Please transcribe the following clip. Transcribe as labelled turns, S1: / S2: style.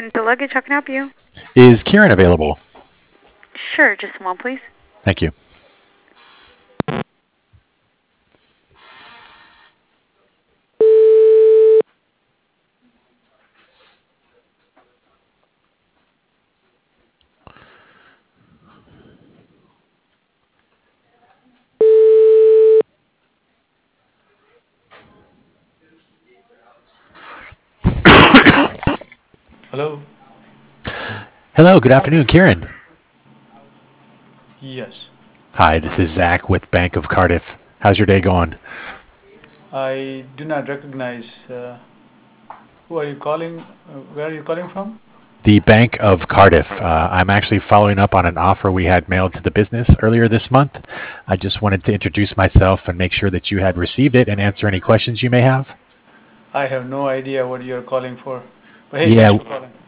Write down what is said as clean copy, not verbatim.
S1: The luggage, how can I help you?
S2: Is Kieran available?
S1: Sure, just a moment, please.
S2: Thank you.
S3: Hello.
S2: Hello, good afternoon, Kieran.
S3: Yes.
S2: Hi, this is Zach with Bank of Cardiff. How's your day going?
S3: I do not recognize. Who are you calling? Where are you calling from?
S2: The Bank of Cardiff. I'm actually following up on an offer we had mailed to the business earlier this month. I just wanted to introduce myself and make sure that you had received it and answer any questions you may have.
S3: I have no idea what you're calling for. But hey, thanks
S2: Yeah,
S3: for calling.